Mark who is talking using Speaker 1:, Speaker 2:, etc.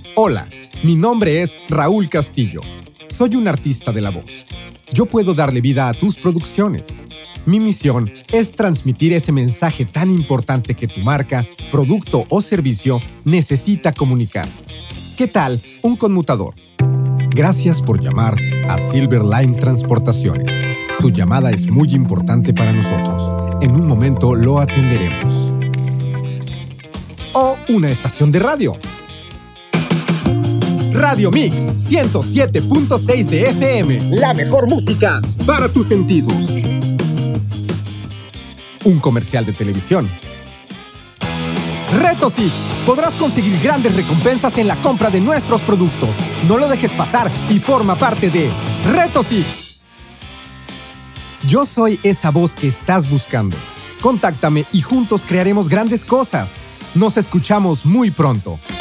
Speaker 1: Hola, mi nombre es Raúl Castillo. Soy un artista de la voz. Yo puedo darle vida a tus producciones. Mi misión es transmitir ese mensaje tan importante que tu marca, producto o servicio necesita comunicar. ¿Qué tal un conmutador? Gracias por llamar a Silverline Transportaciones. Su llamada es muy importante para nosotros. En un momento lo atenderemos. O una estación de radio. Radio Mix 107.6 de FM. La mejor música para tus sentidos. Un comercial de televisión. Reto Six. Podrás conseguir grandes recompensas en la compra de nuestros productos. No lo dejes pasar y forma parte de Reto Six. Yo soy esa voz que estás buscando. Contáctame y juntos crearemos grandes cosas. Nos escuchamos muy pronto.